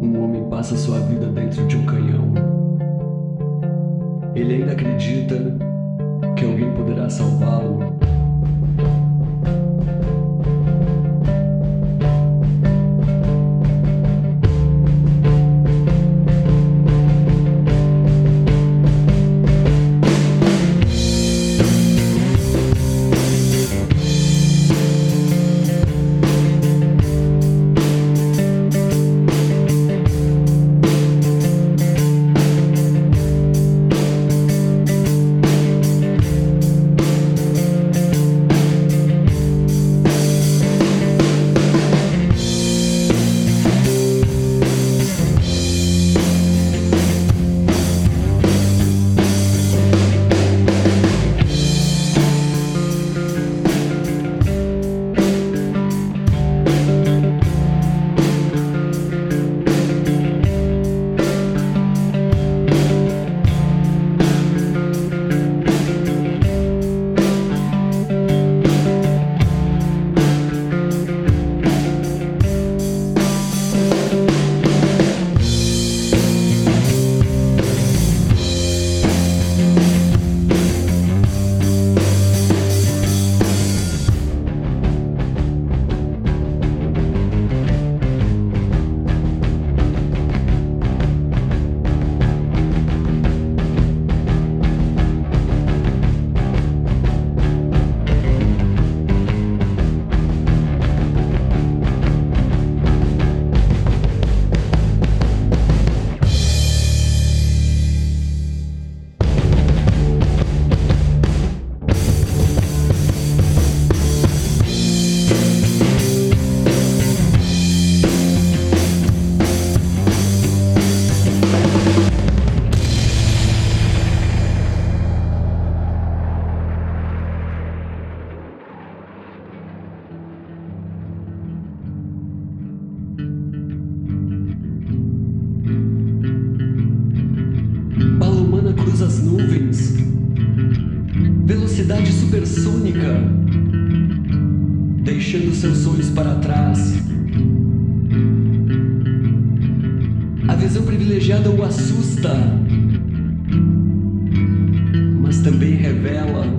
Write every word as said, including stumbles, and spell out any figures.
Um homem passa sua vida dentro de um canhão. Ele ainda acredita que alguém poderá salvá-lo. Palomana cruza as nuvens, velocidade supersônica, deixando seus sonhos para trás. A visão privilegiada o assusta, mas também revela